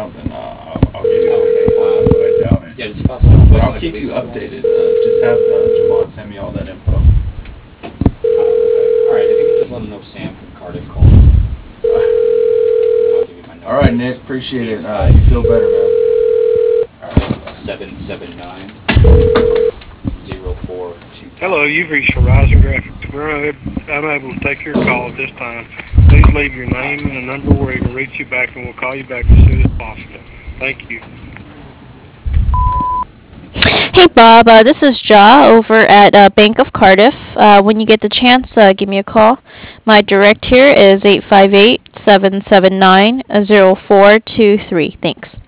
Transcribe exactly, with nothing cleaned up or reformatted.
out, then uh, I'll, I'll give you Oh, okay. the Uh, write down. And, yeah, just toss it. but Like, I'll like keep at you least updated. Uh, just have uh, Jamon send me all that info. Uh, okay. All right. If you can just let them know Sam from Cardiff called. I'll give you my number. All right, Nick. Appreciate it. Uh, you feel better, man. All right. Seven seven nine zero four two. Hello, you've reached Horizon Graphics. We're unable to take your call at this time. Please leave your name and a number where we can reach you back, and we'll call you back as soon as possible. Thank you. Hey Bob, uh, this is Ja over at uh, Bank of Cardiff. Uh, when you get the chance, uh, give me a call. My direct here is eight five eight, seven seven nine, zero four two three. Thanks.